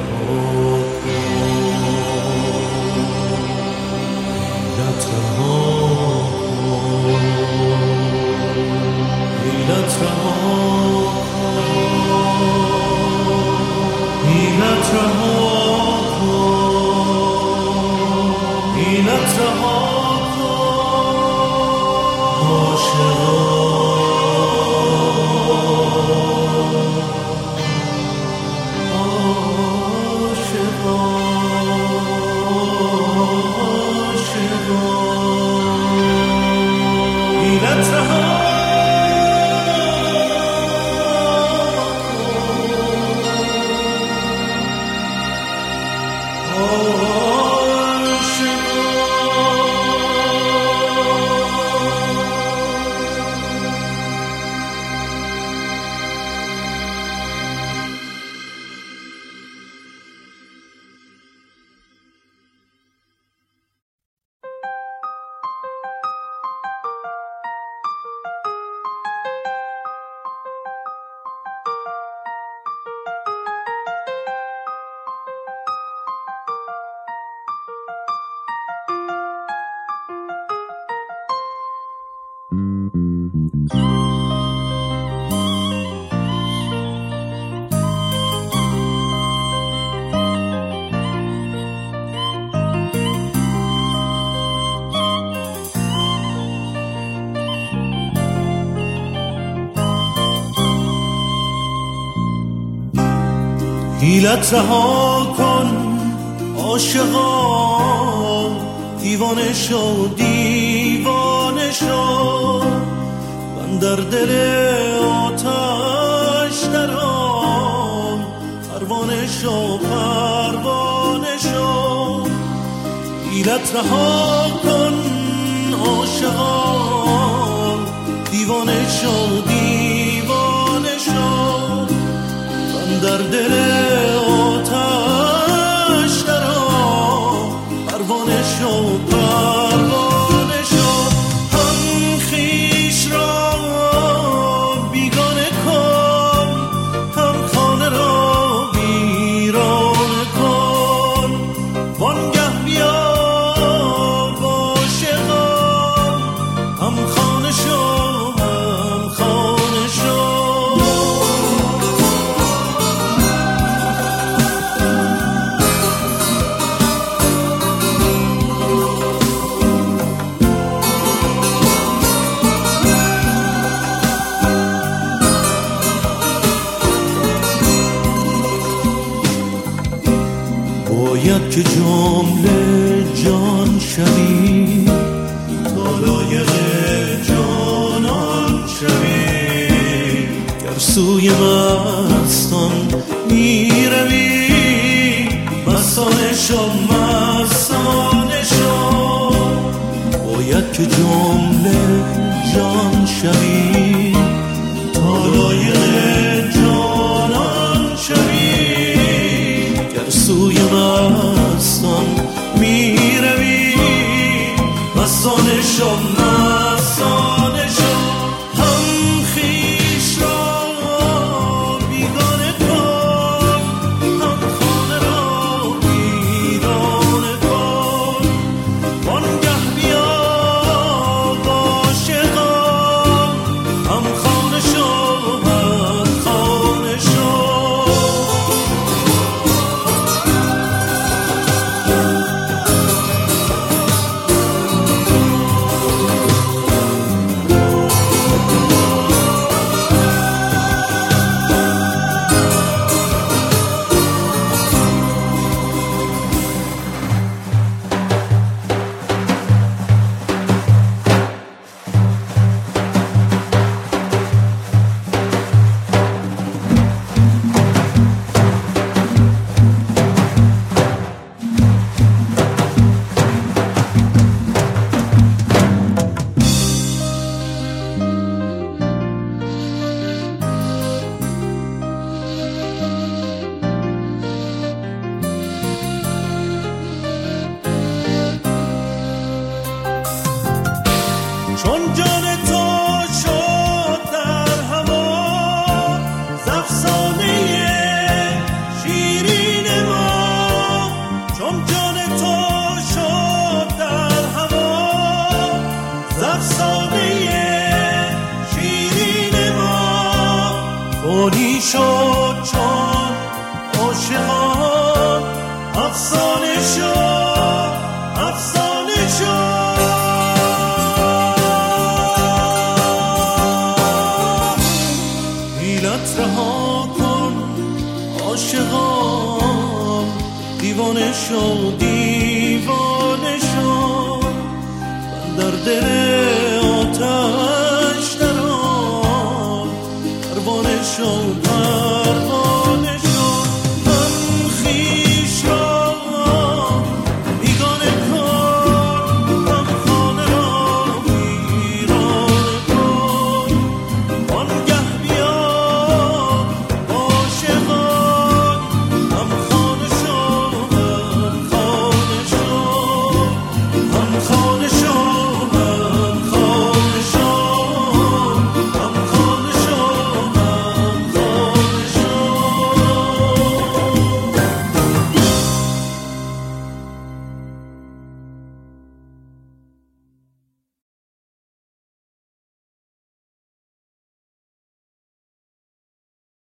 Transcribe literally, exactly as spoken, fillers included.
حیلت رها کن عاشقا، دیوانه شو دیوانه شو، من در دل آتش درام، پروانه شو پروانه شو. حیلت رها کن عاشقا، دیوانه شو دیوانه شو، من در دل آتش درام، پروانه شو پروانه شو. هم خویش را بیگانه کن، هم خانه را ویرانه کن، وانگه بیا با عاشقان، هم خانه شو هم خانه شو. باید که جمله جان شوی، تا لایق جانان شوی، گر سوی مستان می روی، مستانه شو مستانه شو. باید که جمله جان شوی، تا لایق جانان شوی، گر سوی مستان می روی، مستانه شو مستانه شو. هم خویش را بیگانه کن، هم خانه را ویرانه کن، وانگه بیا با عاشقان، هم خانه شو هم خانه شو. شد چون عاشقان افسانه شد افسانه شد حیلت رها کن عاشقان دیوانه شد دیوانه شد من در دل